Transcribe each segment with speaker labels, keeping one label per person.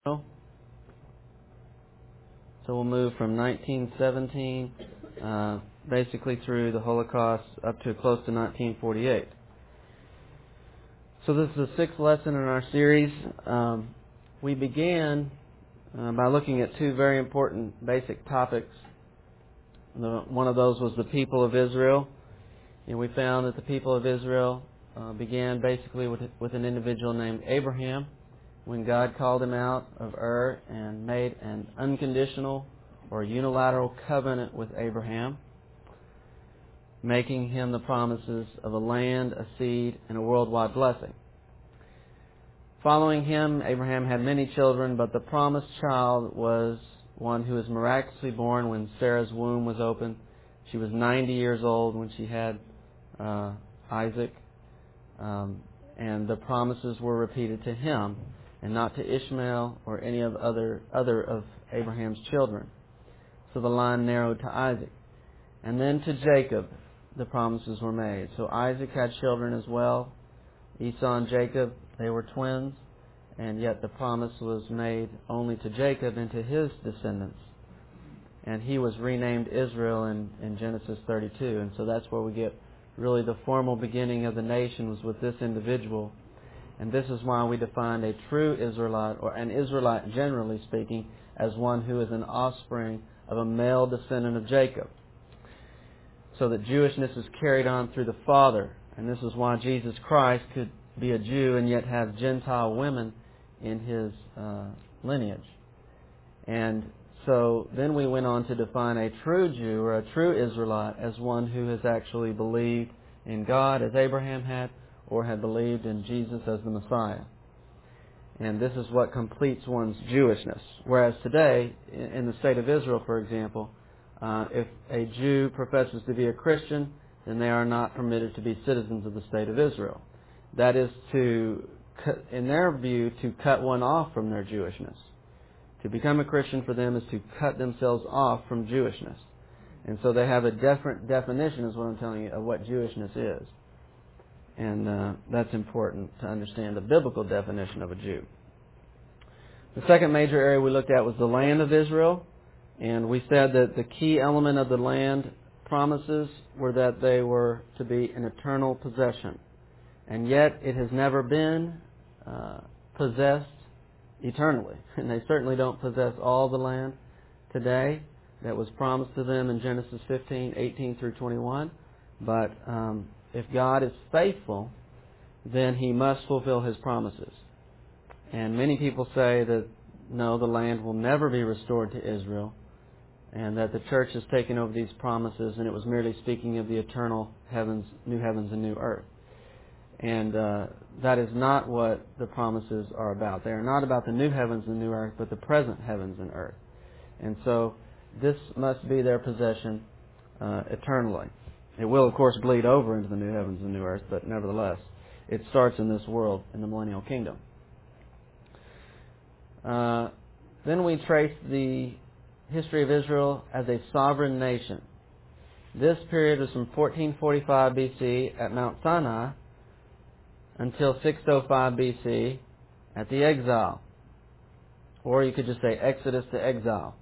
Speaker 1: So we'll move from 1917 basically through the Holocaust up to close to 1948. So this is the sixth lesson in our series. We began by looking at two very important basic topics. One of those was the people of Israel. And we found that the people of Israel began basically with an individual named Abraham, when God called him out of Ur and made an unconditional or unilateral covenant with Abraham, making him the promises of a land, a seed, and a worldwide blessing. Following him, Abraham had many children, but the promised child was one who was miraculously born when Sarah's womb was opened. She was 90 years old when she had Isaac, and the promises were repeated to him and not to Ishmael or any of other of Abraham's children. So the line narrowed to Isaac. And then to Jacob the promises were made. So Isaac had children as well. Esau and Jacob, they were twins, and yet the promise was made only to Jacob and to his descendants. And he was renamed Israel in Genesis 32. And so that's where we get really the formal beginning of the nation, was with this individual. And this is why we define a true Israelite, or an Israelite generally speaking, as one who is an offspring of a male descendant of Jacob. So that Jewishness is carried on through the father. And this is why Jesus Christ could be a Jew and yet have Gentile women in his lineage. And so then we went on to define a true Jew or a true Israelite as one who has actually believed in God as Abraham had, or had believed in Jesus as the Messiah. And this is what completes one's Jewishness. Whereas today, in the state of Israel, for example, if a Jew professes to be a Christian, then they are not permitted to be citizens of the state of Israel. That is to, in their view, to cut one off from their Jewishness. To become a Christian for them is to cut themselves off from Jewishness. And so they have a different definition, is what I'm telling you, of what Jewishness is. And that's important to understand the biblical definition of a Jew. The second major area we looked at was the land of Israel. And we said that the key element of the land promises were that they were to be an eternal possession. And yet it has never been possessed eternally. And they certainly don't possess all the land today that was promised to them in Genesis 15, 18 through 21. But if God is faithful, then He must fulfill His promises. And many people say that, no, the land will never be restored to Israel, and that the church has taken over these promises, and it was merely speaking of the eternal heavens and new earth. And that is not what the promises are about. They are not about the new heavens and new earth, but the present heavens and earth. And so this must be their possession eternally. It will, of course, bleed over into the new heavens and new earth, but nevertheless, it starts in this world, in the millennial kingdom. Then we trace the history of Israel as a sovereign nation. This period was from 1445 BC at Mount Sinai until 605 BC at the exile. Or you could just say Exodus to exile.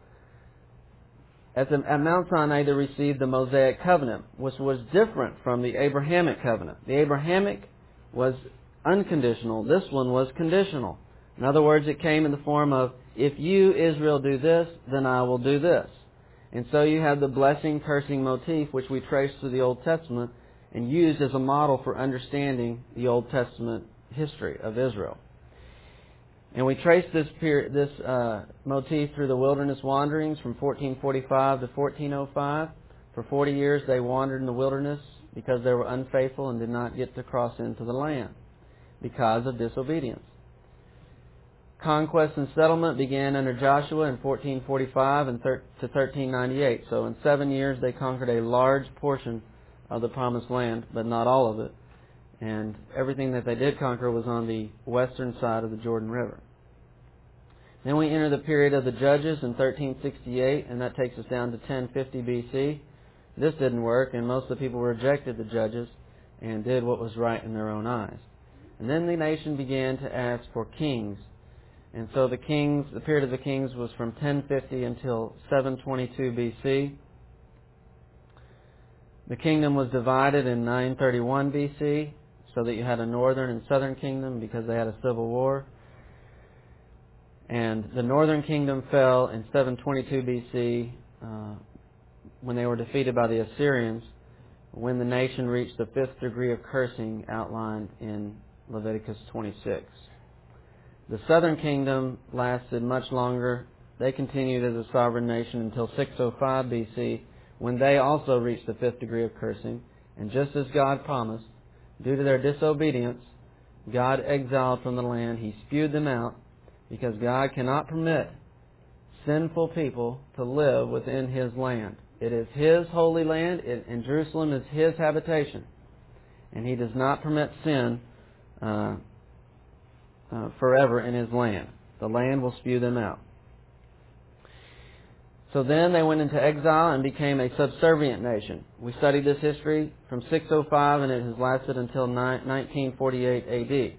Speaker 1: At Mount Sinai, they received the Mosaic covenant, which was different from the Abrahamic covenant. The Abrahamic was unconditional. This one was conditional. In other words, it came in the form of, if you, Israel, do this, then I will do this. And so you have the blessing-cursing motif, which we trace through the Old Testament and used as a model for understanding the Old Testament history of Israel. And we trace this motif through the wilderness wanderings from 1445 to 1405. For 40 years they wandered in the wilderness because they were unfaithful and did not get to cross into the land because of disobedience. Conquest and settlement began under Joshua in 1445 to 1398. So in 7 years they conquered a large portion of the promised land, but not all of it. And everything that they did conquer was on the western side of the Jordan River. Then we enter the period of the Judges in 1368, and that takes us down to 1050 BC. This didn't work, and most of the people rejected the Judges and did what was right in their own eyes. And then the nation began to ask for kings And so the period of the kings was from 1050 until 722 BC. The kingdom was divided in 931 BC, so that you had a northern and southern kingdom because they had a civil war. And the northern kingdom fell in 722 BC when they were defeated by the Assyrians, when the nation reached the 5th degree of cursing outlined in Leviticus 26. The southern kingdom lasted much longer. They continued as a sovereign nation until 605 BC, when they also reached the 5th degree of cursing. And just as God promised, due to their disobedience, God exiled from the land. He spewed them out because God cannot permit sinful people to live within His land. It is His holy land, and Jerusalem is His habitation. And He does not permit sin forever in His land. The land will spew them out. So then they went into exile and became a subservient nation. We studied this history from 605, and it has lasted until 1948 AD.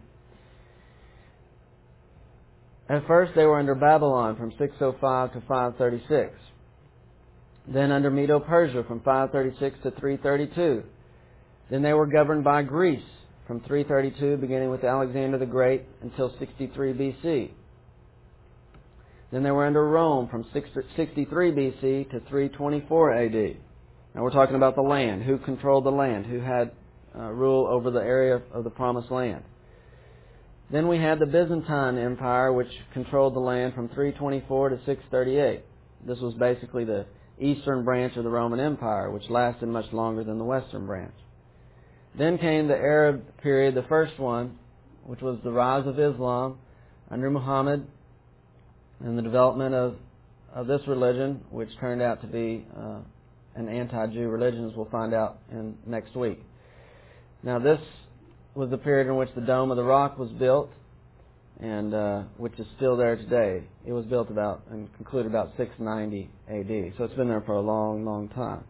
Speaker 1: At first they were under Babylon from 605 to 536. Then under Medo-Persia from 536 to 332. Then they were governed by Greece from 332, beginning with Alexander the Great, until 63 BC. Then they were under Rome from 63 BC to 324 AD. Now we're talking about the land. Who controlled the land? Who had rule over the area of the Promised Land? Then we had the Byzantine Empire, which controlled the land from 324 to 638. This was basically the eastern branch of the Roman Empire, which lasted much longer than the western branch. Then came the Arab period, the first one, which was the rise of Islam under Muhammad, and the development of this religion, which turned out to be an anti-Jew religion, as we'll find out in next week. Now this was the period in which the Dome of the Rock was built, and which is still there today. It was built about and concluded about 690 AD, so it's been there for a long, long time.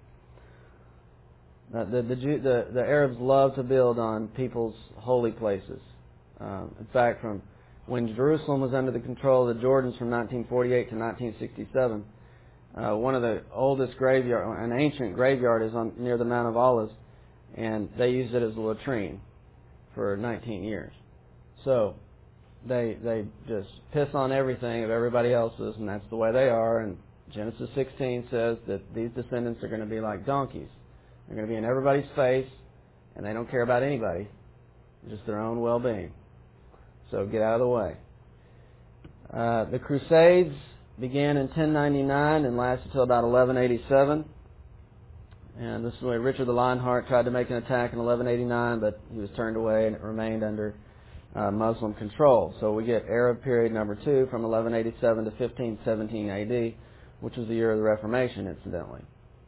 Speaker 1: The Arabs love to build on people's holy places. In fact, from when Jerusalem was under the control of the Jordans from 1948 to 1967, one of the oldest graveyard, an ancient graveyard, is near the Mount of Olives, and they used it as a latrine for 19 years. So they just piss on everything of everybody else's, and that's the way they are. And Genesis 16 says that these descendants are going to be like donkeys. They're going to be in everybody's face, and they don't care about anybody, just their own well-being. So get out of the way. The Crusades began in 1099 and lasted until about 1187. And this is where Richard the Lionheart tried to make an attack in 1189, but he was turned away, and it remained under Muslim control. So we get Arab period number 2 from 1187 to 1517 AD, which was the year of the Reformation, incidentally.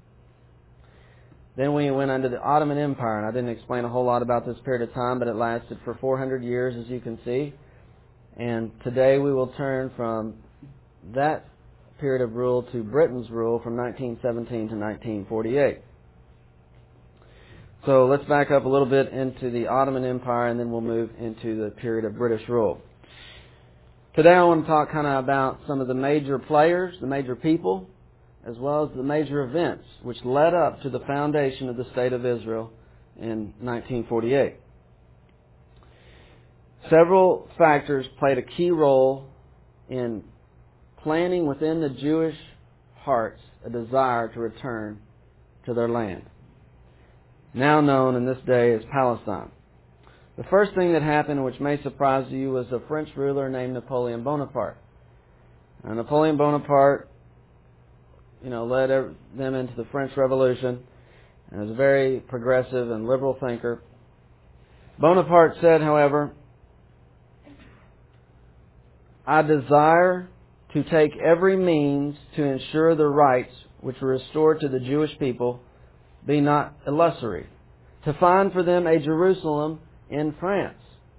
Speaker 1: Then we went under the Ottoman Empire, and I didn't explain a whole lot about this period of time, but it lasted for 400 years, as you can see. And today we will turn from that period of rule to Britain's rule from 1917 to 1948. So let's back up a little bit into the Ottoman Empire, and then we'll move into the period of British rule. Today I want to talk kind of about some of the major players, the major people, as well as the major events which led up to the foundation of the State of Israel in 1948. Several factors played a key role in planting within the Jewish hearts a desire to return to their land, now known in this day as Palestine. The first thing that happened, which may surprise you, was a French ruler named Napoleon Bonaparte. And Napoleon Bonaparte led them into the French Revolution, and was a very progressive and liberal thinker. Bonaparte said, however, "I desire to take every means to ensure the rights which were restored to the Jewish people be not illusory, to find for them a Jerusalem in France."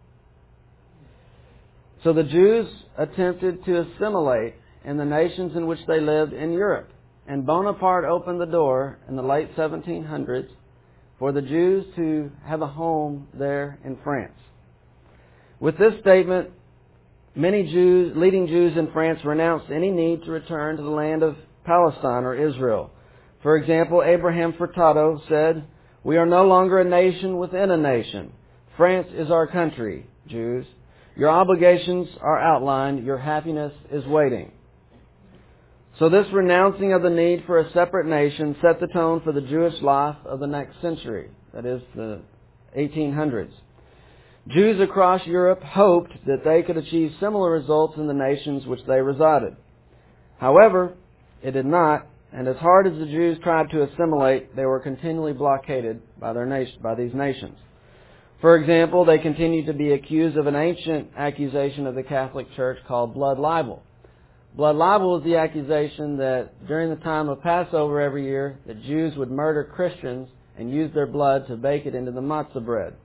Speaker 1: So the Jews attempted to assimilate in the nations in which they lived in Europe. And Bonaparte opened the door in the late 1700s for the Jews to have a home there in France. With this statement, Many leading Jews in France renounced any need to return to the land of Palestine or Israel. For example, Abraham Furtado said, "We are no longer a nation within a nation. France is our country, Jews. Your obligations are outlined. Your happiness is waiting." So this renouncing of the need for a separate nation set the tone for the Jewish life of the next century, that is, the 1800s. Jews across Europe hoped that they could achieve similar results in the nations which they resided. However, it did not, and as hard as the Jews tried to assimilate, they were continually blockaded by these nations. For example, they continued to be accused of an ancient accusation of the Catholic Church called blood libel. Blood libel was the accusation that during the time of Passover every year, that Jews would murder Christians and use their blood to bake it into the matzah bread.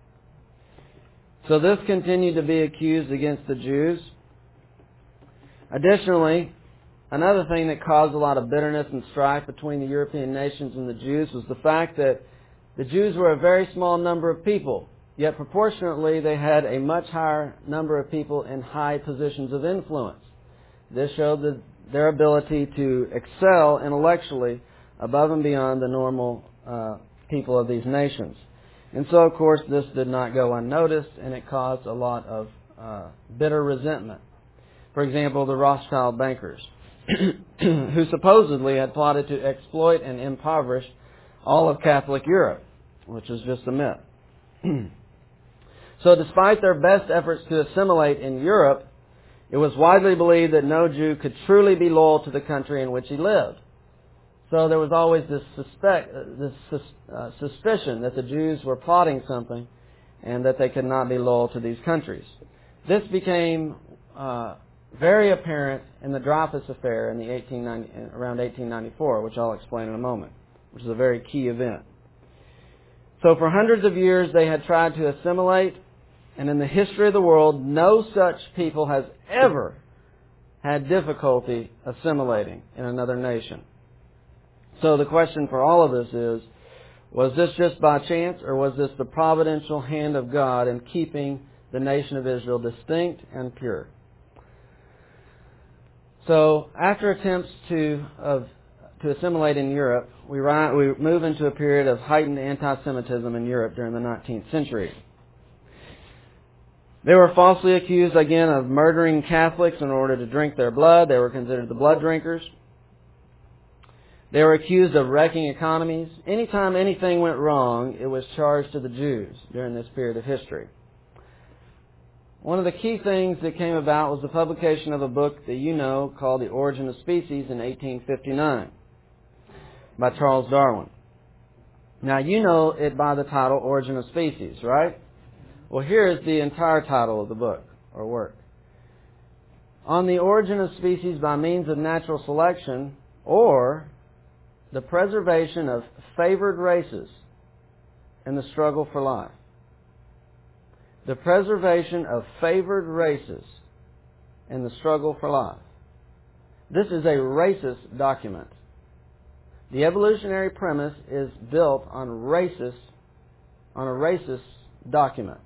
Speaker 1: So this continued to be accused against the Jews. Additionally, another thing that caused a lot of bitterness and strife between the European nations and the Jews was the fact that the Jews were a very small number of people, yet proportionately they had a much higher number of people in high positions of influence. This showed their ability to excel intellectually above and beyond the normal people of these nations. And so, of course, this did not go unnoticed, and it caused a lot of bitter resentment. For example, the Rothschild bankers, who supposedly had plotted to exploit and impoverish all of Catholic Europe, which is just a myth. So despite their best efforts to assimilate in Europe, it was widely believed that no Jew could truly be loyal to the country in which he lived. So there was always this suspicion that the Jews were plotting something and that they could not be loyal to these countries. This became very apparent in the Dreyfus Affair in around 1894, which I'll explain in a moment, which is a very key event. So for hundreds of years they had tried to assimilate, and in the history of the world, no such people has ever had difficulty assimilating in another nation. So the question for all of us is, was this just by chance, or was this the providential hand of God in keeping the nation of Israel distinct and pure? So after attempts to assimilate in Europe, we move into a period of heightened anti-Semitism in Europe during the 19th century. They were falsely accused again of murdering Catholics in order to drink their blood. They were considered the blood drinkers. They were accused of wrecking economies. Anytime anything went wrong, it was charged to the Jews during this period of history. One of the key things that came about was the publication of a book that you know called The Origin of Species in 1859 by Charles Darwin. Now you know it by the title Origin of Species, right? Well, here is the entire title of the book or work. On the origin of species by means of natural selection, or the preservation of favored races in the struggle for life. The preservation of favored races in the struggle for life. This is a racist document. The evolutionary premise is built on a racist document.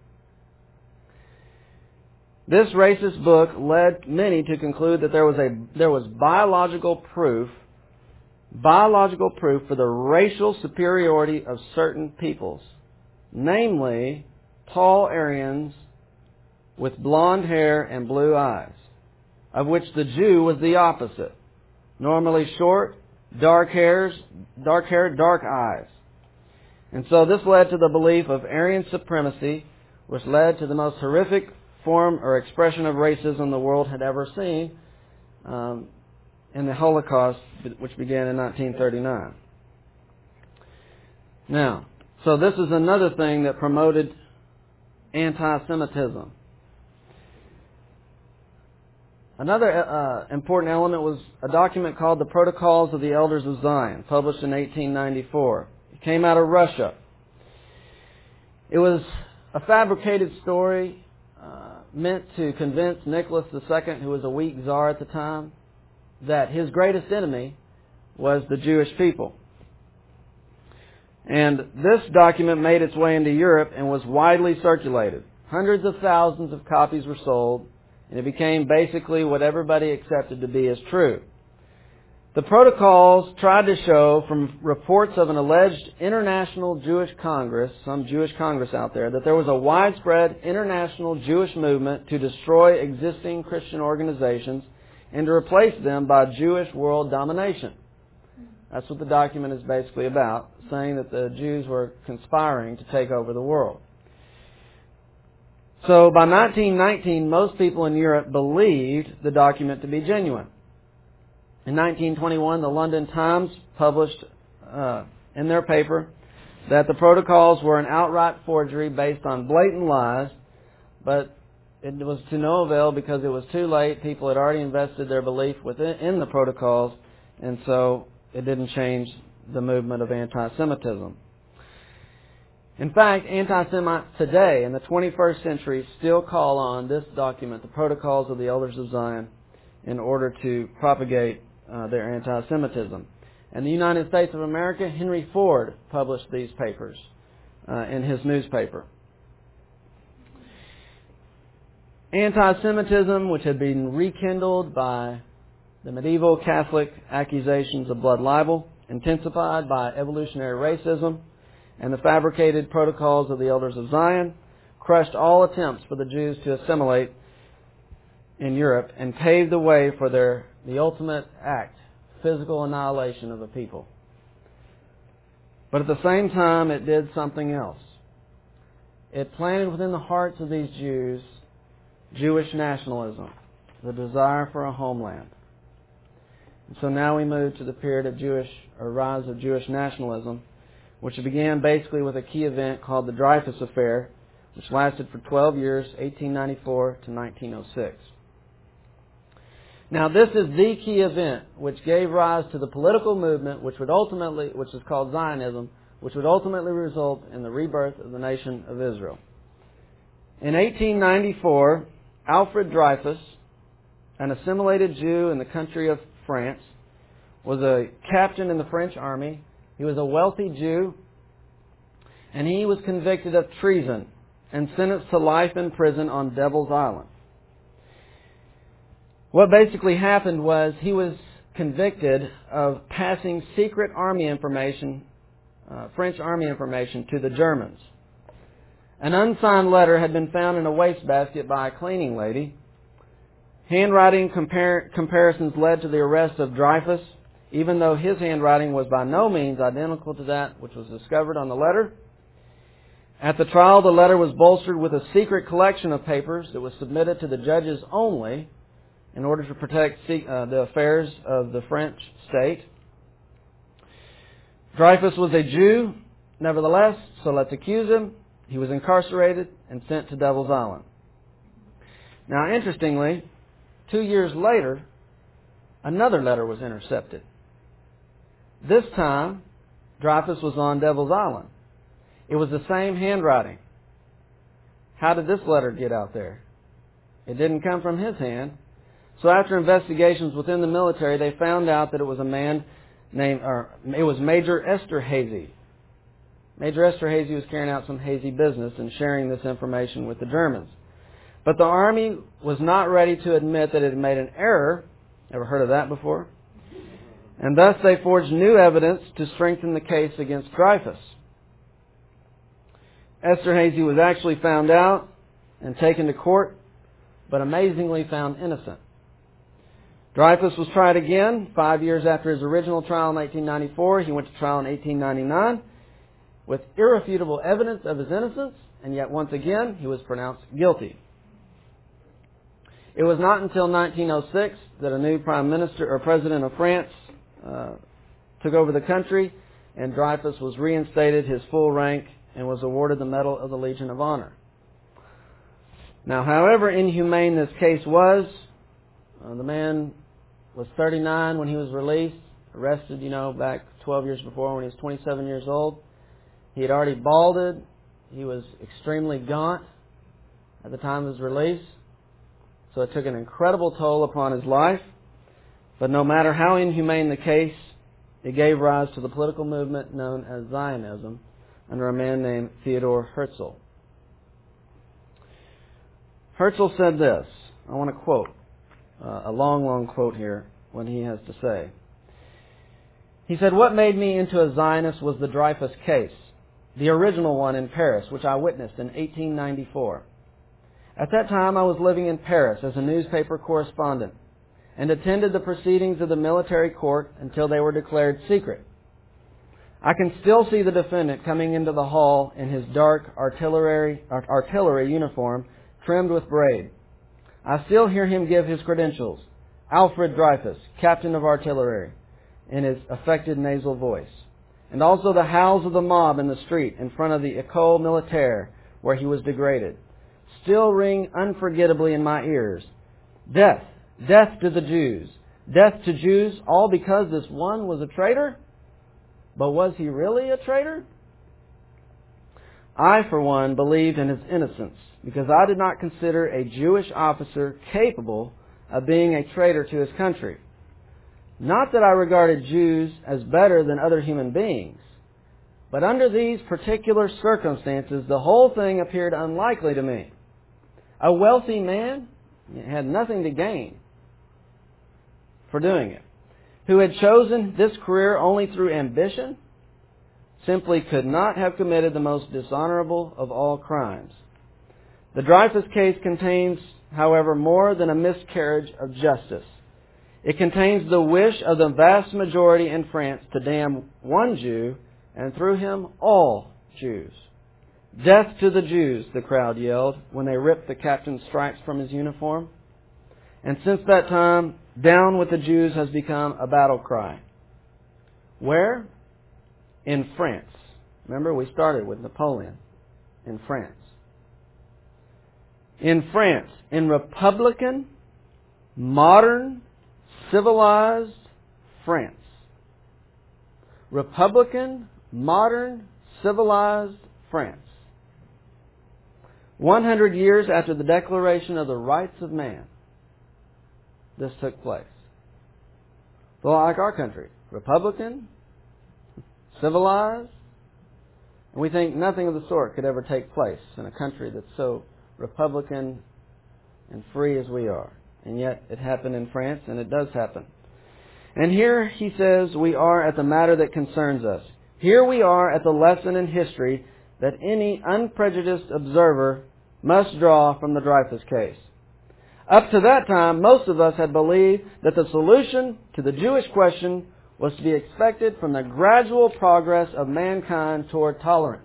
Speaker 1: This racist book led many to conclude that there was biological proof for the racial superiority of certain peoples, namely tall Aryans with blonde hair and blue eyes, of which the Jew was the opposite, normally short, dark-haired, dark eyes. And so this led to the belief of Aryan supremacy, which led to the most horrific form or expression of racism the world had ever seen in the Holocaust, which began in 1939. Now, so this is another thing that promoted anti-Semitism. Another important element was a document called the Protocols of the Elders of Zion, published in 1894. It came out of Russia. It was a fabricated story meant to convince Nicholas II, who was a weak czar at the time, that his greatest enemy was the Jewish people. And this document made its way into Europe and was widely circulated. Hundreds of thousands of copies were sold, and it became basically what everybody accepted to be as true. The protocols tried to show from reports of an alleged international Jewish Congress, some Jewish Congress out there, that there was a widespread international Jewish movement to destroy existing Christian organizations and to replace them by Jewish world domination. That's what the document is basically about, saying that the Jews were conspiring to take over the world. So by 1919, most people in Europe believed the document to be genuine. In 1921, the London Times published in their paper that the protocols were an outright forgery based on blatant lies, but it was to no avail because it was too late. People had already invested their belief in the protocols, and so it didn't change the movement of anti-Semitism. In fact, anti-Semites today, in the 21st century, still call on this document, the Protocols of the Elders of Zion, in order to propagate their anti-Semitism. In the United States of America, Henry Ford published these papers in his newspaper. Anti-Semitism, which had been rekindled by the medieval Catholic accusations of blood libel, intensified by evolutionary racism, and the fabricated protocols of the Elders of Zion, crushed all attempts for the Jews to assimilate in Europe and paved the way for the ultimate act, physical annihilation of a people. But at the same time, it did something else. It planted within the hearts of these Jews Jewish nationalism, the desire for a homeland. And so now we move to the period of rise of Jewish nationalism, which began basically with a key event called the Dreyfus Affair, which lasted for 12 years, 1894 to 1906. Now, this is the key event which gave rise to the political movement which is called Zionism, which would ultimately result in the rebirth of the nation of Israel. In 1894, Alfred Dreyfus, an assimilated Jew in the country of France, was a captain in the French army. He was a wealthy Jew, and he was convicted of treason and sentenced to life in prison on Devil's Island. What basically happened was he was convicted of passing secret army information, French army information, to the Germans. An unsigned letter had been found in a wastebasket by a cleaning lady. Handwriting comparisons led to the arrest of Dreyfus, even though his handwriting was by no means identical to that which was discovered on the letter. At the trial, the letter was bolstered with a secret collection of papers that was submitted to the judges only in order to protect the affairs of the French state. Dreyfus was a Jew, nevertheless, so let's accuse him. He was incarcerated and sent to Devil's Island. Now, interestingly, 2 years later, another letter was intercepted. This time, Dreyfus was on Devil's Island. It was the same handwriting. How did this letter get out there? It didn't come from his hand. So after investigations within the military, they found out that it was a man it was Major Esterhazy. Major Esterhazy was carrying out some hazy business and sharing this information with the Germans. But the army was not ready to admit that it had made an error. Ever heard of that before? And thus they forged new evidence to strengthen the case against Dreyfus. Esterhazy was actually found out and taken to court, but amazingly found innocent. Dreyfus was tried again 5 years after his original trial in 1894. He went to trial in 1899 with irrefutable evidence of his innocence, and yet once again he was pronounced guilty. It was not until 1906 that a new prime minister or president of France took over the country, and Dreyfus was reinstated his full rank and was awarded the Medal of the Legion of Honor. Now, however inhumane this case was, the man was 39 when he was released, arrested, back 12 years before when he was 27 years old. He had already balded. He was extremely gaunt at the time of his release. So it took an incredible toll upon his life. But no matter how inhumane the case, it gave rise to the political movement known as Zionism under a man named Theodor Herzl. Herzl said this: I want to quote a long quote here, what he has to say. He said, "What made me into a Zionist was the Dreyfus case, the original one in Paris, which I witnessed in 1894. At that time, I was living in Paris as a newspaper correspondent and attended the proceedings of the military court until they were declared secret. I can still see the defendant coming into the hall in his dark artillery uniform trimmed with braid. I still hear him give his credentials, Alfred Dreyfus, Captain of Artillery, in his affected nasal voice, and also the howls of the mob in the street in front of the École Militaire where he was degraded, still ring unforgettably in my ears. Death, death to the Jews, death to Jews, all because this one was a traitor? But was he really a traitor? I, for one, believed in his innocence because I did not consider a Jewish officer capable of being a traitor to his country. Not that I regarded Jews as better than other human beings, but under these particular circumstances, the whole thing appeared unlikely to me. A wealthy man had nothing to gain for doing it, who had chosen this career only through ambition, simply could not have committed the most dishonorable of all crimes. The Dreyfus case contains, however, more than a miscarriage of justice. It contains the wish of the vast majority in France to damn one Jew, and through him all Jews. Death to the Jews, the crowd yelled when they ripped the captain's stripes from his uniform. And since that time, down with the Jews has become a battle cry. Where? In France. Remember, we started with Napoleon in France. In France, in Republican, modern, civilized France. Republican, modern, civilized France. 100 years after the Declaration of the Rights of Man, this took place. So like our country, Republican, civilized, and we think nothing of the sort could ever take place in a country that's so Republican and free as we are. And yet it happened in France, and it does happen. And here he says we are at the matter that concerns us. Here we are at the lesson in history that any unprejudiced observer must draw from the Dreyfus case. Up to that time, most of us had believed that the solution to the Jewish question was to be expected from the gradual progress of mankind toward tolerance.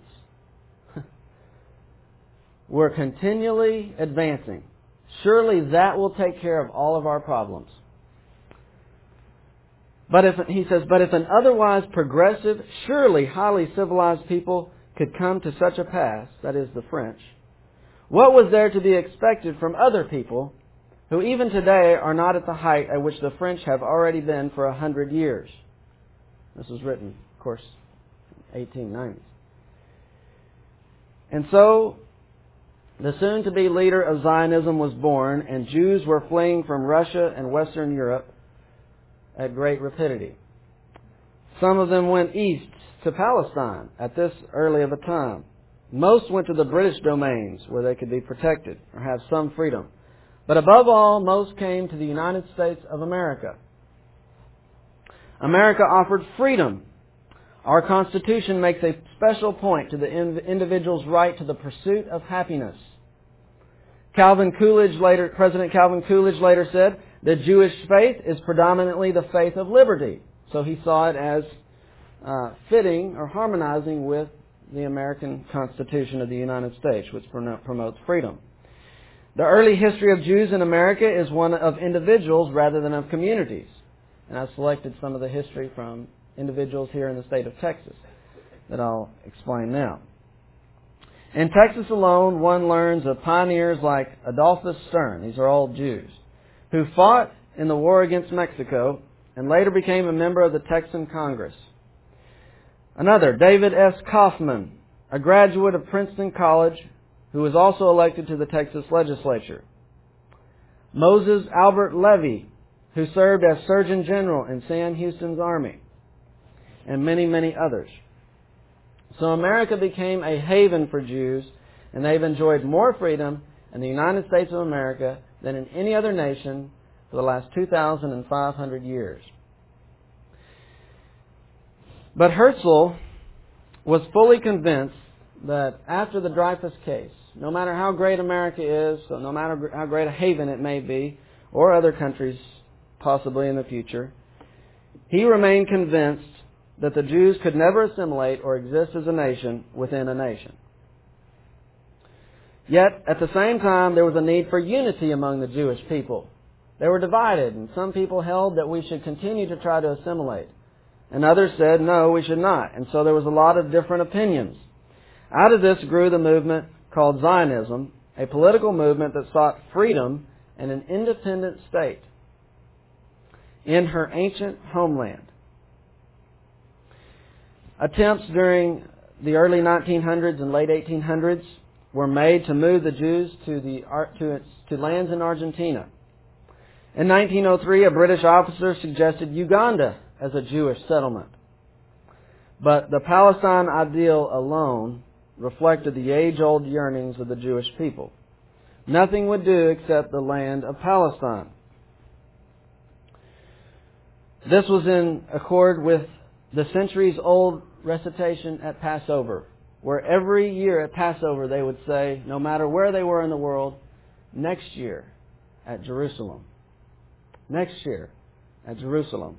Speaker 1: We're continually advancing. Surely that will take care of all of our problems. But if an otherwise progressive, surely highly civilized people could come to such a pass, that is the French, what was there to be expected from other people who even today are not at the height at which the French have already been for 100 years? This was written, of course, in 1890s. And so, the soon-to-be leader of Zionism was born, and Jews were fleeing from Russia and Western Europe at great rapidity. Some of them went east to Palestine at this early of a time. Most went to the British domains where they could be protected or have some freedom. But above all, most came to the United States of America. America offered freedom. Our Constitution makes a special point to the individual's right to the pursuit of happiness. President Calvin Coolidge later said, the Jewish faith is predominantly the faith of liberty. So he saw it as fitting or harmonizing with the American Constitution of the United States, which promotes freedom. The early history of Jews in America is one of individuals rather than of communities. And I've selected some of the history from individuals here in the state of Texas that I'll explain now. In Texas alone, one learns of pioneers like Adolphus Stern, these are all Jews, who fought in the war against Mexico and later became a member of the Texan Congress. Another, David S. Kaufman, a graduate of Princeton College, who was also elected to the Texas legislature. Moses Albert Levy, who served as Surgeon General in Sam Houston's army, and many, many others. So America became a haven for Jews, and they've enjoyed more freedom in the United States of America than in any other nation for the last 2,500 years. But Herzl was fully convinced that after the Dreyfus case, no matter how great America is, so no matter how great a haven it may be, or other countries possibly in the future, he remained convinced that the Jews could never assimilate or exist as a nation within a nation. Yet, at the same time, there was a need for unity among the Jewish people. They were divided, and some people held that we should continue to try to assimilate, and others said, no, we should not. And so there was a lot of different opinions. Out of this grew the movement called Zionism, a political movement that sought freedom and an independent state in her ancient homeland. Attempts during the early 1900s and late 1800s were made to move the Jews to lands in Argentina. In 1903, a British officer suggested Uganda as a Jewish settlement. But the Palestine ideal alone reflected the age-old yearnings of the Jewish people. Nothing would do except the land of Palestine. This was in accord with the centuries-old recitation at Passover, where every year at Passover they would say, no matter where they were in the world, next year at Jerusalem. Next year at Jerusalem.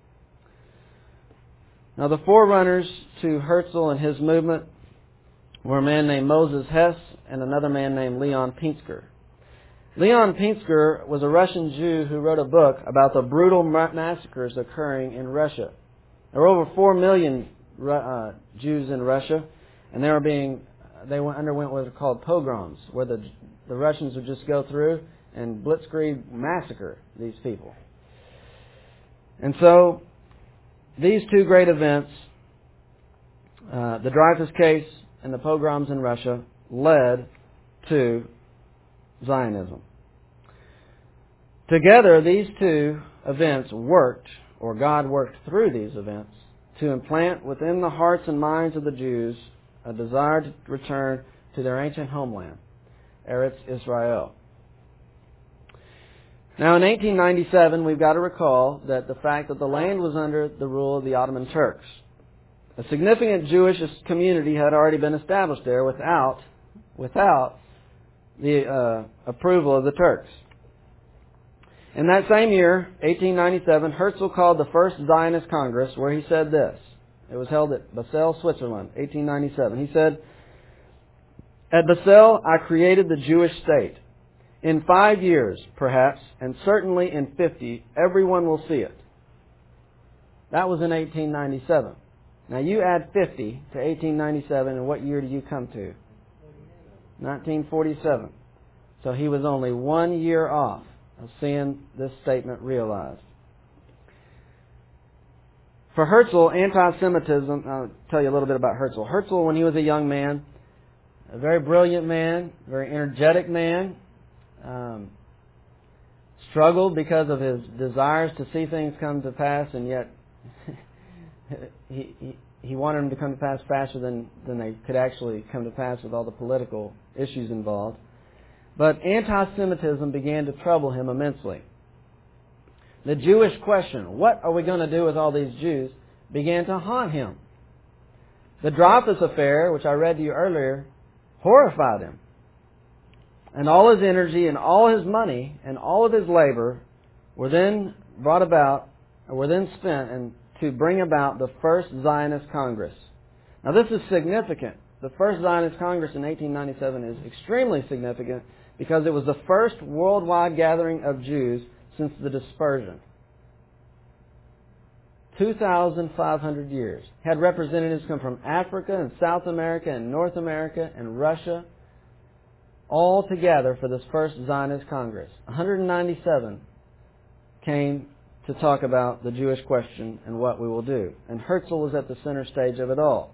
Speaker 1: Now the forerunners to Herzl and his movement were a man named Moses Hess and another man named Leon Pinsker. Leon Pinsker was a Russian Jew who wrote a book about the brutal massacres occurring in Russia. There were over 4 million Jews in Russia, and they underwent what are called pogroms, where the Russians would just go through and blitzkrieg massacre these people. And so these two great events, the Dreyfus case and the pogroms in Russia, led to Zionism. Together, these two events worked, or God worked through these events, to implant within the hearts and minds of the Jews a desire to return to their ancient homeland, Eretz Israel. Now, in 1897, we've got to recall that the fact that the land was under the rule of the Ottoman Turks. A significant Jewish community had already been established there without the approval of the Turks. In that same year, 1897, Herzl called the first Zionist Congress, where he said this. It was held at Basel, Switzerland, 1897. He said, "At Basel, I created the Jewish state. In 5 years, perhaps, and certainly in 50, everyone will see it." That was in 1897. Now you add 50 to 1897, and what year do you come to? 1947. So he was only 1 year off of seeing this statement realized. For Herzl, anti-Semitism, I'll tell you a little bit about Herzl. Herzl, when he was a young man, a very brilliant man, very energetic man, struggled because of his desires to see things come to pass, and yet he wanted them to come to pass faster than they could actually come to pass with all the political issues involved. But anti-Semitism began to trouble him immensely. The Jewish question, what are we going to do with all these Jews, began to haunt him. The Dreyfus affair, which I read to you earlier, horrified him. And all his energy and all his money and all of his labor were then spent to bring about the first Zionist Congress. Now this is significant. The first Zionist Congress in 1897 is extremely significant because it was the first worldwide gathering of Jews since the dispersion. 2,500 years. Had representatives come from Africa and South America and North America and Russia, all together for this first Zionist Congress. 197 came to talk about the Jewish question and what we will do. And Herzl was at the center stage of it all.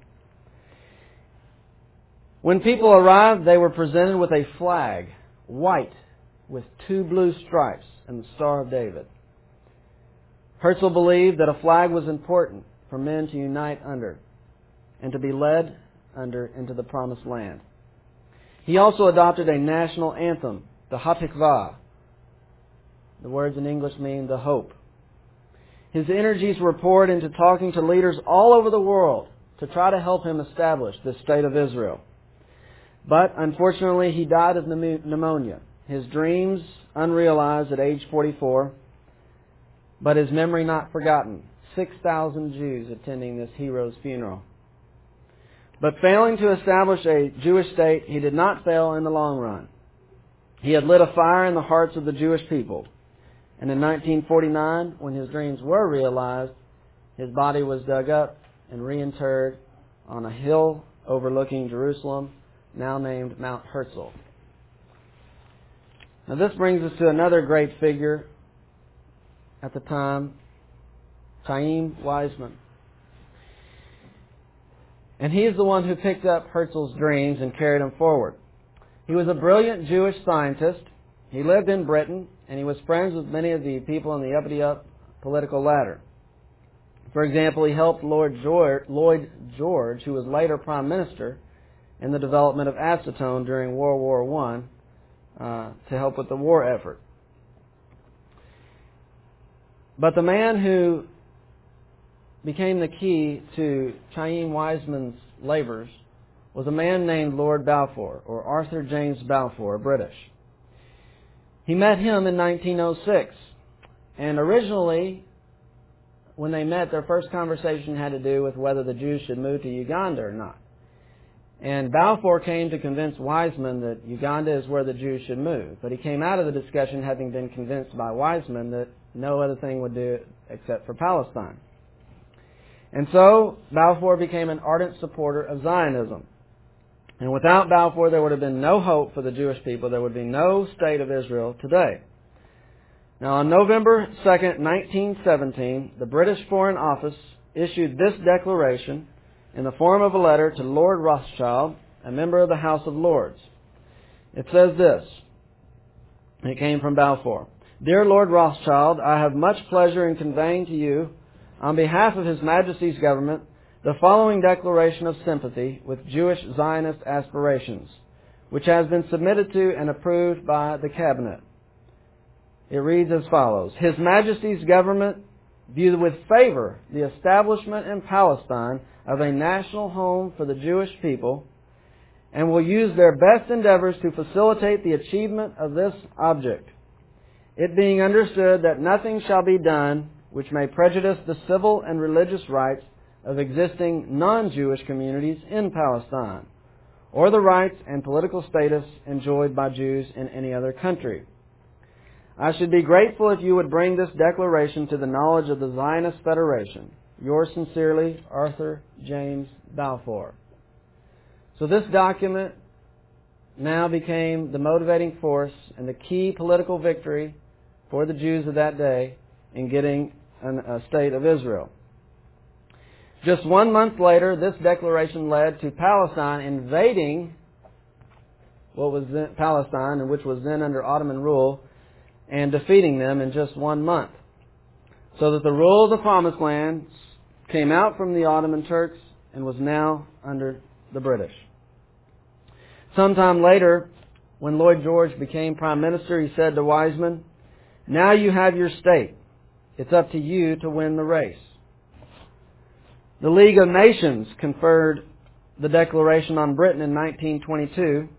Speaker 1: When people arrived, they were presented with a flag, white, with 2 blue stripes and the Star of David. Herzl believed that a flag was important for men to unite under and to be led under into the Promised Land. He also adopted a national anthem, the Hatikvah, The words in English mean the hope. His energies were poured into talking to leaders all over the world to try to help him establish the state of Israel. But unfortunately, he died of pneumonia. His dreams unrealized at age 44, but his memory not forgotten. 6,000 Jews attending this hero's funeral. But failing to establish a Jewish state, he did not fail in the long run. He had lit a fire in the hearts of the Jewish people. And in 1949, when his dreams were realized, his body was dug up and reinterred on a hill overlooking Jerusalem, now named Mount Herzl. Now this brings us to another great figure at the time, Chaim Weizmann. And he is the one who picked up Herzl's dreams and carried them forward. He was a brilliant Jewish scientist. He lived in Britain, and he was friends with many of the people on the uppity-up political ladder. For example, he helped Lloyd George, who was later Prime Minister, in the development of acetone during World War I to help with the war effort. But the man who became the key to Chaim Weizmann's labors was a man named Lord Balfour, or Arthur James Balfour, British. He met him in 1906, and originally, when they met, their first conversation had to do with whether the Jews should move to Uganda or not. And Balfour came to convince Weizmann that Uganda is where the Jews should move. But he came out of the discussion having been convinced by Weizmann that no other thing would do except for Palestine. And so Balfour became an ardent supporter of Zionism. And without Balfour, there would have been no hope for the Jewish people. There would be no state of Israel today. Now, on November 2nd, 1917, the British Foreign Office issued this declaration in the form of a letter to Lord Rothschild, a member of the House of Lords. It says this. It came from Balfour. Dear Lord Rothschild, I have much pleasure in conveying to you, on behalf of His Majesty's government, the following declaration of sympathy with Jewish Zionist aspirations, which has been submitted to and approved by the Cabinet. It reads as follows. His Majesty's government view with favor the establishment in Palestine of a national home for the Jewish people and will use their best endeavors to facilitate the achievement of this object, it being understood that nothing shall be done which may prejudice the civil and religious rights of existing non-Jewish communities in Palestine, or the rights and political status enjoyed by Jews in any other country. I should be grateful if you would bring this declaration to the knowledge of the Zionist Federation. Yours sincerely, Arthur James Balfour. So this document now became the motivating force and the key political victory for the Jews of that day in getting a state of Israel. Just 1 month later, this declaration led to Palestine invading what was then Palestine, and which was then under Ottoman rule, and defeating them in just 1 month. So that the rule of the Promised Land came out from the Ottoman Turks and was now under the British. Sometime later, when Lloyd George became Prime Minister, he said to Weizmann, "Now you have your state. It's up to you to win the race." The League of Nations conferred the Declaration on Britain in 1922.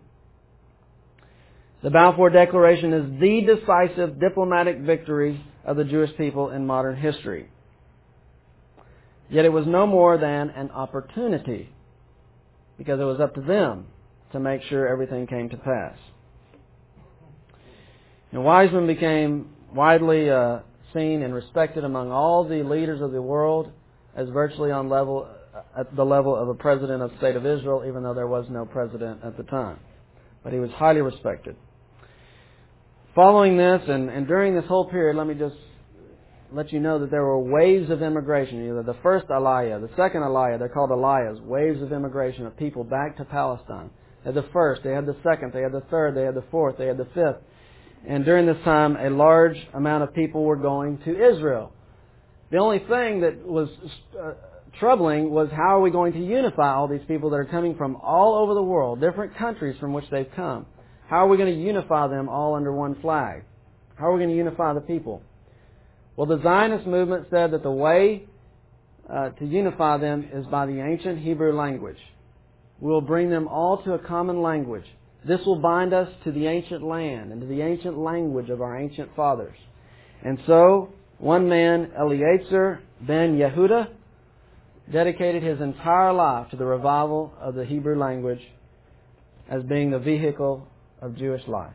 Speaker 1: The Balfour Declaration is the decisive diplomatic victory of the Jewish people in modern history. Yet it was no more than an opportunity, because it was up to them to make sure everything came to pass. And Weizmann became widely seen and respected among all the leaders of the world as virtually at the level of a president of the State of Israel, even though there was no president at the time. But he was highly respected. Following this, and during this whole period, let me just let you know that there were waves of immigration. Either the first aliyah, the second aliyah, they're called aliyahs, waves of immigration of people back to Palestine. They had the first, they had the second, they had the third, they had the fourth, they had the fifth. And during this time, a large amount of people were going to Israel. The only thing that was troubling was how are we going to unify all these people that are coming from all over the world, different countries from which they've come. How are we going to unify them all under one flag? How are we going to unify the people? Well, the Zionist movement said that the way to unify them is by the ancient Hebrew language. We'll bring them all to a common language. This will bind us to the ancient land and to the ancient language of our ancient fathers. And so, one man, Eliezer ben Yehuda, dedicated his entire life to the revival of the Hebrew language as being the vehicle of Jewish life.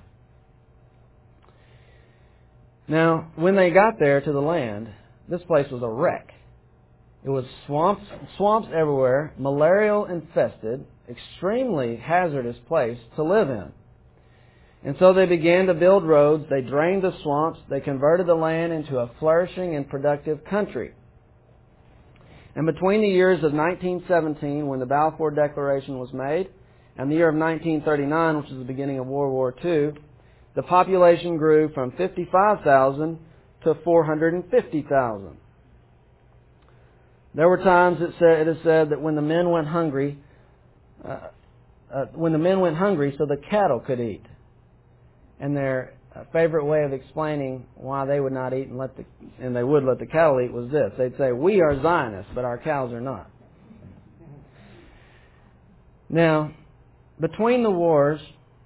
Speaker 1: Now, when they got there to the land, this place was a wreck. It was swamps everywhere, malarial infested, extremely hazardous place to live in. And so they began to build roads, they drained the swamps, they converted the land into a flourishing and productive country. And between the years of 1917, when the Balfour Declaration was made, and the year of 1939, which is the beginning of World War II, the population grew from 55,000 to 450,000. There were times it is said that when the men went hungry, so the cattle could eat. And their favorite way of explaining why they would not eat and they would let the cattle eat was this. They'd say, "We are Zionists, but our cows are not." Now, between the wars,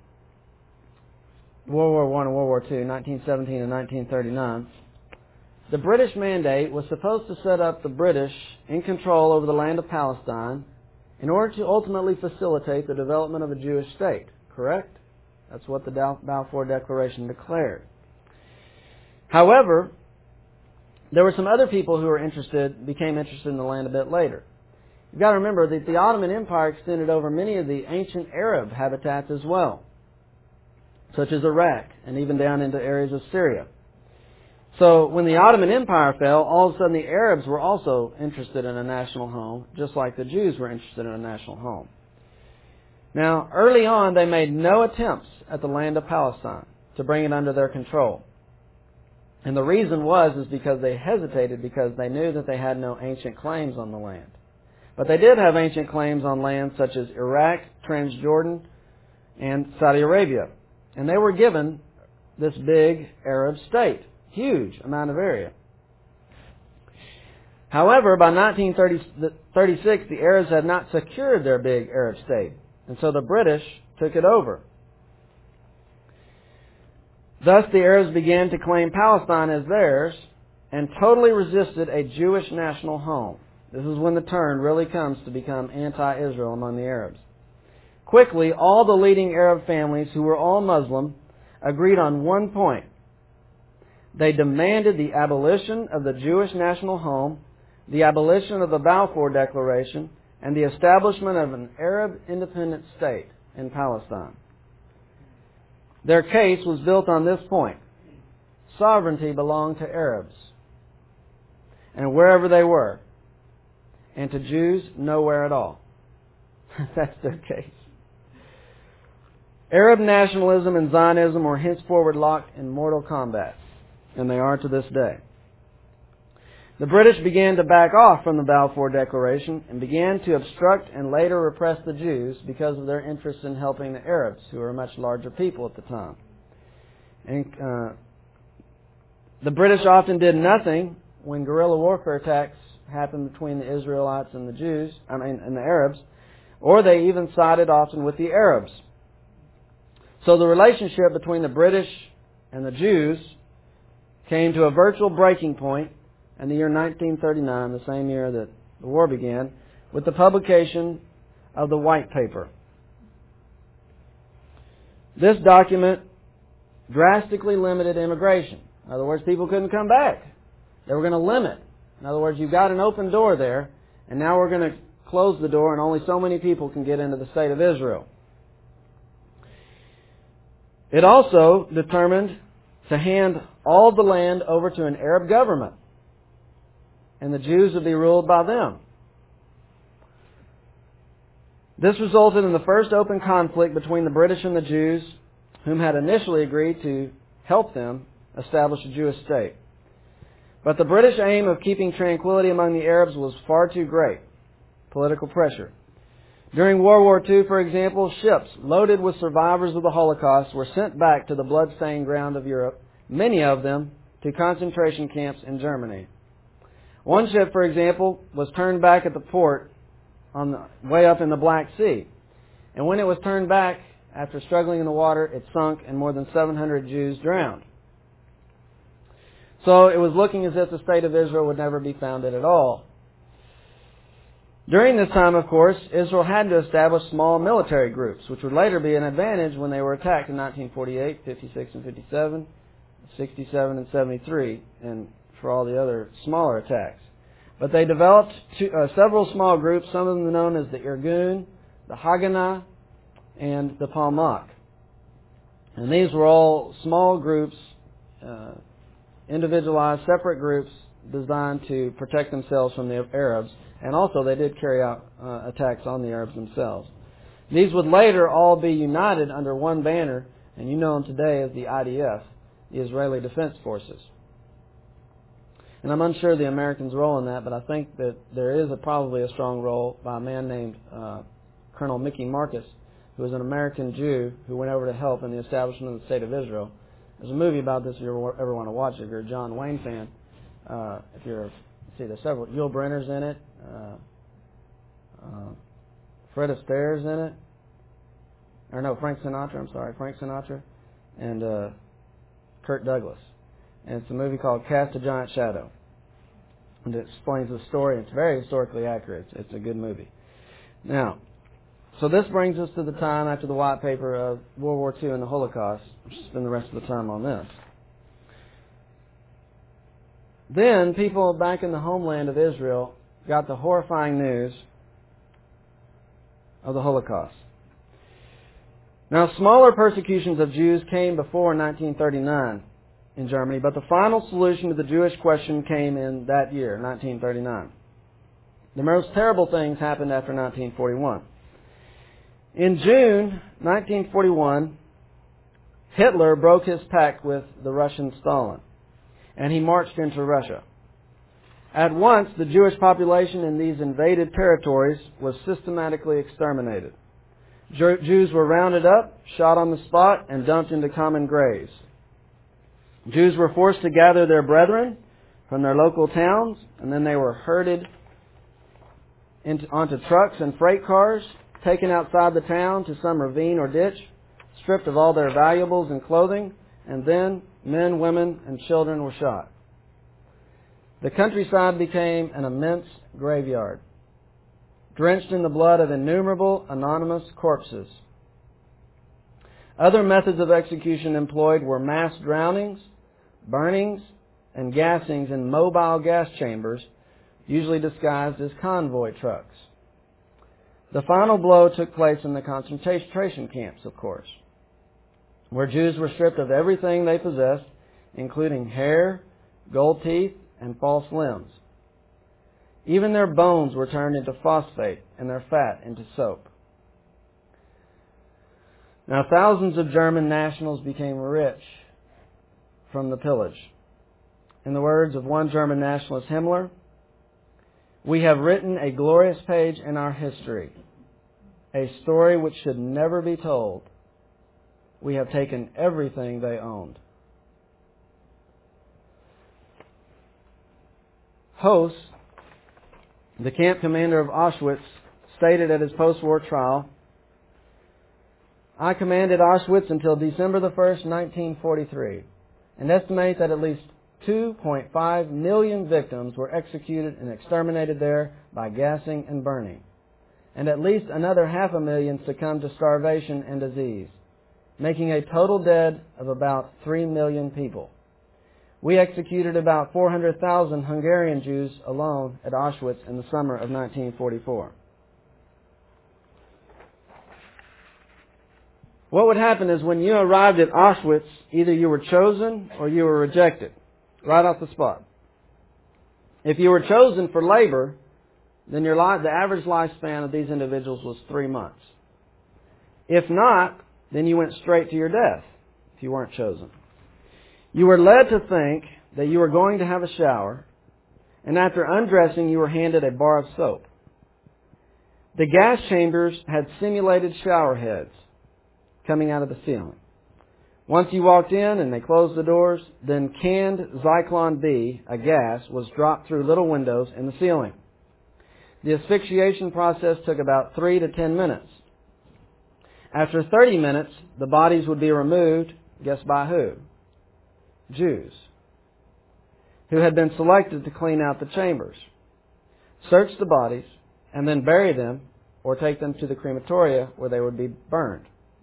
Speaker 1: World War I and World War II, 1917 and 1939, the British mandate was supposed to set up the British in control over the land of Palestine in order to ultimately facilitate the development of a Jewish state. Correct? That's what the Balfour Declaration declared. However, there were some other people who became interested in the land a bit later. You've got to remember that the Ottoman Empire extended over many of the ancient Arab habitats as well, such as Iraq and even down into areas of Syria. So when the Ottoman Empire fell, all of a sudden the Arabs were also interested in a national home, just like the Jews were interested in a national home. Now, early on, they made no attempts at the land of Palestine to bring it under their control. And the reason is because they hesitated because they knew that they had no ancient claims on the land. But they did have ancient claims on lands such as Iraq, Transjordan, and Saudi Arabia. And they were given this big Arab state, huge amount of area. However, by 1936, the Arabs had not secured their big Arab state. And so the British took it over. Thus, the Arabs began to claim Palestine as theirs and totally resisted a Jewish national home. This is when the turn really comes to become anti-Israel among the Arabs. Quickly, all the leading Arab families, who were all Muslim, agreed on one point. They demanded the abolition of the Jewish national home, the abolition of the Balfour Declaration, and the establishment of an Arab independent state in Palestine. Their case was built on this point. Sovereignty belonged to Arabs, and wherever they were, and to Jews, nowhere at all. That's their case. Arab nationalism and Zionism were henceforward locked in mortal combat, and they are to this day. The British began to back off from the Balfour Declaration and began to obstruct and later repress the Jews because of their interest in helping the Arabs, who were a much larger people at the time. And the British often did nothing when guerrilla warfare attacks happened between the Israelites and the Arabs, or they even sided often with the Arabs. So the relationship between the British and the Jews came to a virtual breaking point in the year 1939, the same year that the war began, with the publication of the White Paper. This document drastically limited immigration. In other words, people couldn't come back. They were going to limit. In other words, you've got an open door there, and now we're going to close the door, and only so many people can get into the state of Israel. It also determined to hand all the land over to an Arab government, and the Jews would be ruled by them. This resulted in the first open conflict between the British and the Jews, whom had initially agreed to help them establish a Jewish state. But the British aim of keeping tranquility among the Arabs was far too great. Political pressure. During World War II, for example, ships loaded with survivors of the Holocaust were sent back to the blood-stained ground of Europe many of them to concentration camps in Germany. One ship, for example, was turned back at the port on the way up in the Black Sea. And when it was turned back, after struggling in the water, it sunk and more than 700 Jews drowned. So it was looking as if the state of Israel would never be founded at all. During this time, of course, Israel had to establish small military groups, which would later be an advantage when they were attacked in 1948, 56 and 57, 67 and 73, and for all the other smaller attacks. But they developed several small groups, some of them known as the Irgun, the Haganah, and the Palmach. And these were all small groups, individualized, separate groups designed to protect themselves from the Arabs. And also they did carry out attacks on the Arabs themselves. These would later all be united under one banner, and you know them today as the IDF, the Israeli Defense Forces. And I'm unsure the Americans' role in that, but I think that there is probably a strong role by a man named Colonel Mickey Marcus, who was an American Jew who went over to help in the establishment of the State of Israel. There's a movie about this if you ever want to watch it. If you're a John Wayne fan, there's several. Yul Brynner's in it. Fred Astaire's in it. Frank Sinatra, and Kirk Douglas. And it's a movie called Cast a Giant Shadow. And it explains the story. It's very historically accurate. It's a good movie. Now, so this brings us to the time after the white paper of World War II and the Holocaust. We'll spend the rest of the time on this. Then people back in the homeland of Israel got the horrifying news of the Holocaust. Now, smaller persecutions of Jews came before 1939 in Germany, but the final solution to the Jewish question came in that year, 1939. The most terrible things happened after 1941. In June 1941, Hitler broke his pact with the Russian Stalin, and he marched into Russia. At once, the Jewish population in these invaded territories was systematically exterminated. Jews were rounded up, shot on the spot, and dumped into common graves. Jews were forced to gather their brethren from their local towns, and then they were herded onto trucks and freight cars, taken outside the town to some ravine or ditch, stripped of all their valuables and clothing, and then men, women, and children were shot. The countryside became an immense graveyard, drenched in the blood of innumerable anonymous corpses. Other methods of execution employed were mass drownings, burnings, and gassings in mobile gas chambers, usually disguised as convoy trucks. The final blow took place in the concentration camps, of course, where Jews were stripped of everything they possessed, including hair, gold teeth, and false limbs. Even their bones were turned into phosphate and their fat into soap. Now, thousands of German nationals became rich from the pillage. In the words of one German nationalist, Himmler, "We have written a glorious page in our history, a story which should never be told. We have taken everything they owned." Hoss, the camp commander of Auschwitz, stated at his post-war trial, "I commanded Auschwitz until December the 1st, 1943, and estimate that at least 2.5 million victims were executed and exterminated there by gassing and burning, and at least another 500,000 succumbed to starvation and disease, making a total dead of about 3 million people. We executed about 400,000 Hungarian Jews alone at Auschwitz in the summer of 1944. What would happen is when you arrived at Auschwitz, either you were chosen or you were rejected, right off the spot. If you were chosen for labor, then the average lifespan of these individuals was 3 months. If not, then you went straight to your death if you weren't chosen. You were led to think that you were going to have a shower, and after undressing, you were handed a bar of soap. The gas chambers had simulated shower heads coming out of the ceiling. Once you walked in and they closed the doors, then canned Zyklon B, a gas, was dropped through little windows in the ceiling. The asphyxiation process took about 3 to 10 minutes. After 30 minutes, the bodies would be removed, guess by who? Jews, who had been selected to clean out the chambers, search the bodies, and then bury them or take them to the crematoria where they would be burned.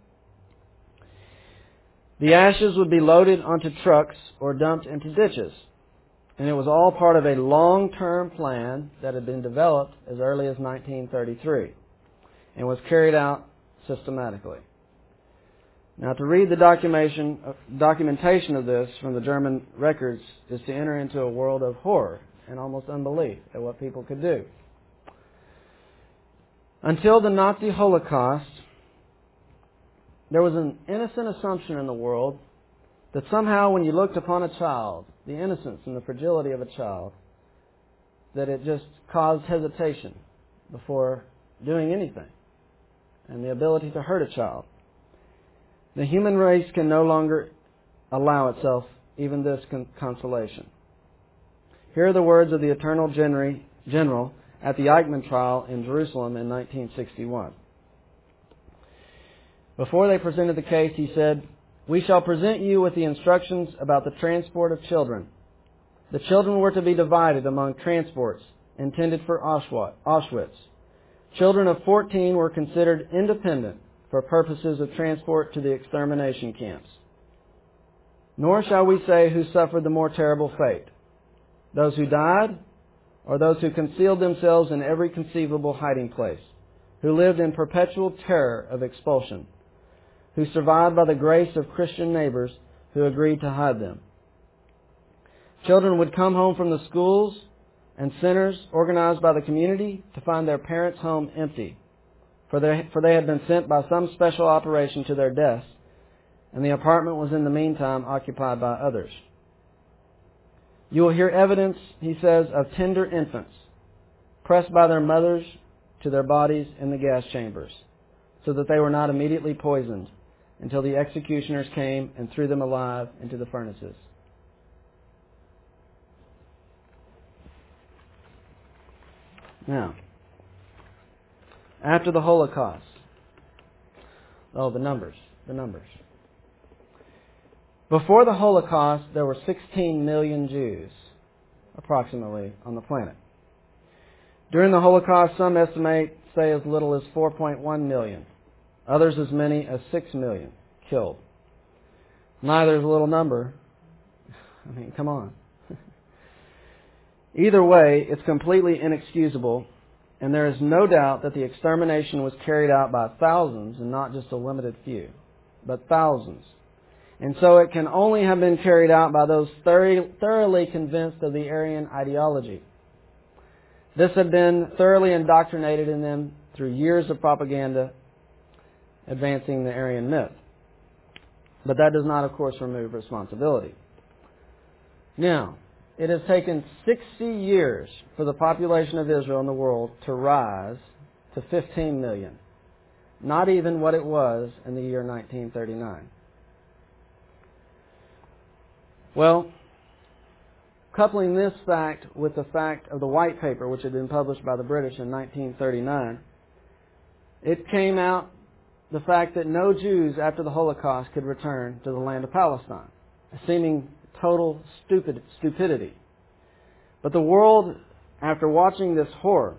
Speaker 1: The ashes would be loaded onto trucks or dumped into ditches. And it was all part of a long-term plan that had been developed as early as 1933 and was carried out systematically. Now, to read the documentation of this from the German records is to enter into a world of horror and almost unbelief at what people could do. Until the Nazi Holocaust, there was an innocent assumption in the world that somehow when you looked upon a child, the innocence and the fragility of a child, that it just caused hesitation before doing anything and the ability to hurt a child. The human race can no longer allow itself even this consolation. Here are the words of the Eternal General at the Eichmann trial in Jerusalem in 1961. Before they presented the case, he said, "We shall present you with the instructions about the transport of children. The children were to be divided among transports intended for Auschwitz. Children of 14 were considered independent for purposes of transport to the extermination camps. Nor shall we say who suffered the more terrible fate, those who died or those who concealed themselves in every conceivable hiding place, who lived in perpetual terror of expulsion, who survived by the grace of Christian neighbors who agreed to hide them. Children would come home from the schools and centers organized by the community to find their parents' home empty, for they had been sent by some special operation to their deaths, and the apartment was in the meantime occupied by others. You will hear evidence," he says, "of tender infants pressed by their mothers to their bodies in the gas chambers, so that they were not immediately poisoned until the executioners came and threw them alive into the furnaces." Now, after the Holocaust, the numbers. Before the Holocaust, there were 16 million Jews, approximately, on the planet. During the Holocaust, some estimate, say, as little as 4.1 million. Others as many as 6 million killed. Neither is a little number. I mean, come on. Either way, it's completely inexcusable, and there is no doubt that the extermination was carried out by thousands and not just a limited few, but thousands. And so it can only have been carried out by those thoroughly convinced of the Aryan ideology. This had been thoroughly indoctrinated in them through years of propaganda advancing the Aryan myth. But that does not, of course, remove responsibility. Now, it has taken 60 years for the population of Israel in the world to rise to 15 million. Not even what it was in the year 1939. Well, coupling this fact with the fact of the white paper, which had been published by the British in 1939, it came out the fact that no Jews after the Holocaust could return to the land of Palestine, a seeming total stupidity. But the world, after watching this horror,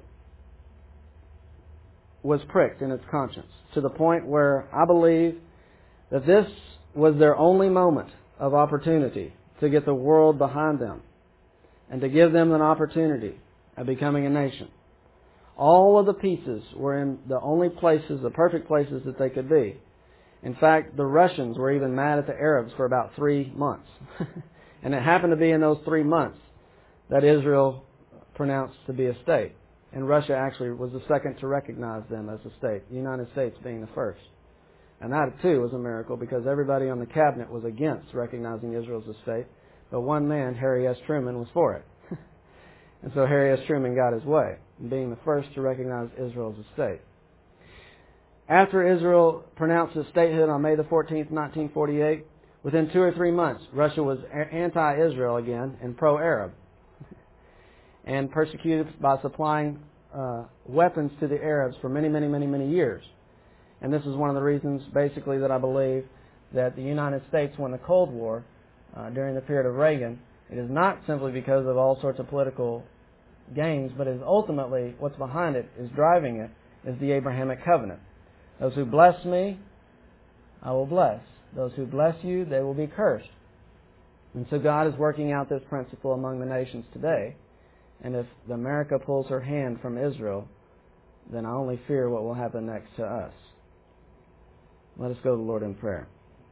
Speaker 1: was pricked in its conscience to the point where I believe that this was their only moment of opportunity to get the world behind them and to give them an opportunity of becoming a nation. All of the pieces were in the only places, the perfect places that they could be. In fact, the Russians were even mad at the Arabs for about 3 months. And it happened to be in those 3 months that Israel pronounced to be a state. And Russia actually was the second to recognize them as a state, the United States being the first. And that, too, was a miracle because everybody on the cabinet was against recognizing Israel as a state. But one man, Harry S. Truman, was for it. And so Harry S. Truman got his way, being the first to recognize Israel as a state. After Israel pronounced its statehood on May the 14th, 1948, Within 2 or 3 months, Russia was anti-Israel again and pro-Arab, and persecuted by supplying weapons to the Arabs for many, many, many, many years. And this is one of the reasons, basically, that I believe that the United States won the Cold War during the period of Reagan. It is not simply because of all sorts of political gains, but is ultimately what's behind it, is driving it, is the Abrahamic covenant. Those who bless me, I will bless. Those who bless you, they will be cursed. And so God is working out this principle among the nations today. And if America pulls her hand from Israel, then I only fear what will happen next to us. Let us go to the Lord in prayer.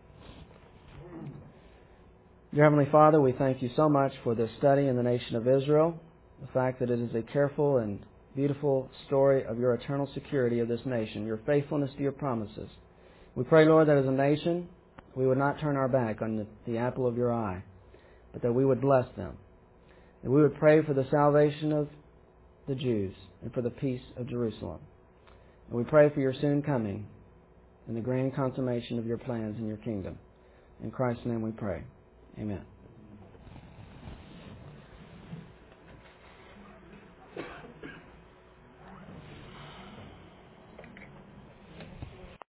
Speaker 1: Dear Heavenly Father, we thank you so much for this study in the nation of Israel, the fact that it is a careful and beautiful story of your eternal security of this nation, your faithfulness to your promises. We pray, Lord, that as a nation, we would not turn our back on the apple of your eye, but that we would bless them. That we would pray for the salvation of the Jews and for the peace of Jerusalem. And we pray for your soon coming and the grand consummation of your plans in your kingdom. In Christ's name we pray. Amen.